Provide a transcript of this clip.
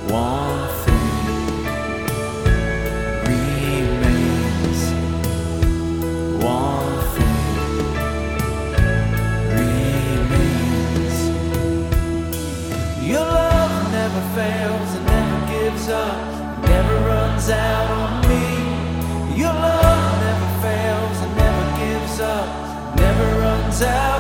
one thing remains. One thing remains. Your love never fails and never gives up, never runs out on me. Your love never fails and never gives up, never runs out.